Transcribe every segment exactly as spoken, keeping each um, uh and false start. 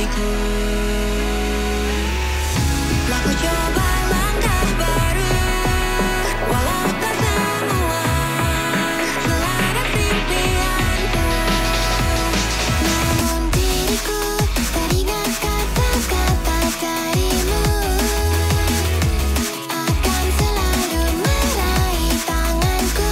diriku. Aku coba langkah baru, walau tak semua selaras impianku. Namun diriku teringat kata-kata darimu, akan selalu meraih tanganku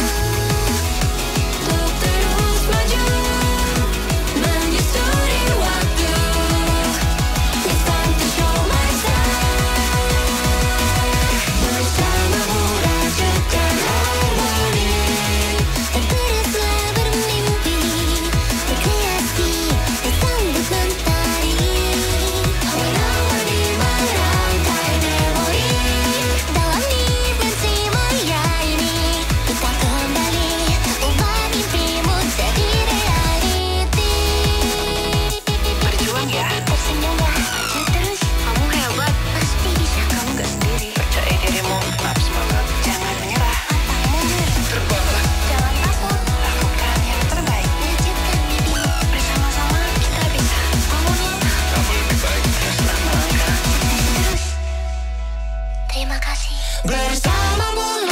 untuk terus maju menyusuri waktu. It's time to show my style. Bersamamu rajutkan harmoni, dan teruslah bermimpi, berkreasi dan sambut mentari. Warna-warni merangkai memori dalam dimensi maya ini. Kita kembali ubah mimpimu jadi reality. Berjuang ya. Tersenyum ya, maju terus. Kamu hebat. Pasti bisa. Kamu gak sendiri. Percaya dirimu, tetap semangat. Jangan menyerah. Pantang mundur, Terbanglah. jangan takut. Lakukan yang terbaik. Wujudkan mimpi. Bersama-sama kita bisa. Bangunnya Kamu lebih baik. Teruslah melangkah. terus. Terima kasih. Bersamamu